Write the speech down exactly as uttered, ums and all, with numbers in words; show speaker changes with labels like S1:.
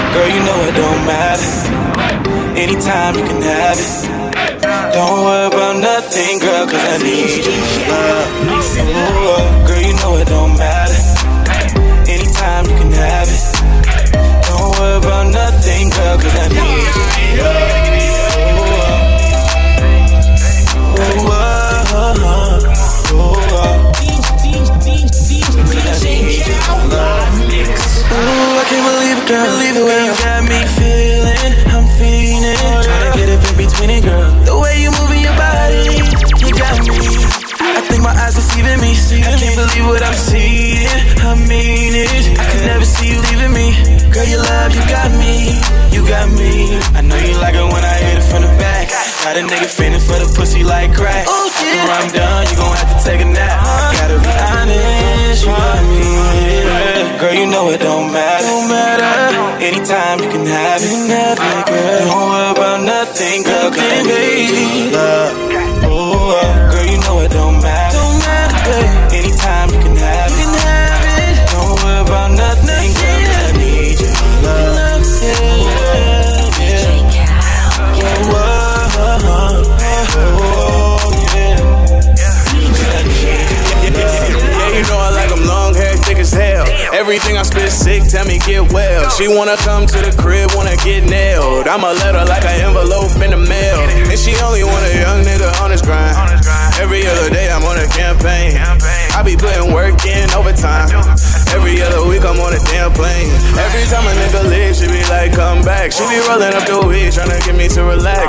S1: Girl, you know it don't matter. Anytime you can have it. Don't worry about nothing, girl, cause I need you. Ooh, girl, you know it don't matter. Anytime you can have it. Don't worry about nothing, girl, cause I need you. Ooh, ooh, Ooh, I can't believe it, girl. Believe the way you got me feeling. I'm feeling. Tryna get up in between it, girl. The way you moving your body, you got me. I think my eyes deceiving me. I can't believe what I'm seeing. I mean it. I can never see you leaving me. Girl, your love, you got me. You got me. I know you like it when I hit it from the back. Got a nigga feeling for the pussy like crack. Oh, yeah. After I'm done, you gon' have to take a nap. Gotta be honest, you got me. Yeah. Girl, you know it don't matter. Don't matter. Anytime you can have it. Never, girl. Don't worry about nothing, girl. Cause I need you. Love. Oh, uh, girl, you know it don't matter. Don't matter, babe. Anytime you can have it. You can have it. Don't worry about nothing, girl. Cause I need you. Love. Yeah, yeah, yeah. Oh, uh, uh, uh, oh, yeah.
S2: Yeah, you know I like them long hair, thick as hell. Everything I spit sick, tell me get well. She wanna come to the crib, wanna get nailed. I'ma let her like an envelope in the mail. And she only want a young nigga on his grind. Every other day I'm on a campaign. I be putting work in overtime. Every other week I'm on a damn plane. Every time a nigga leave, she be like, come back. She be rolling up the weed, tryna get me to relax.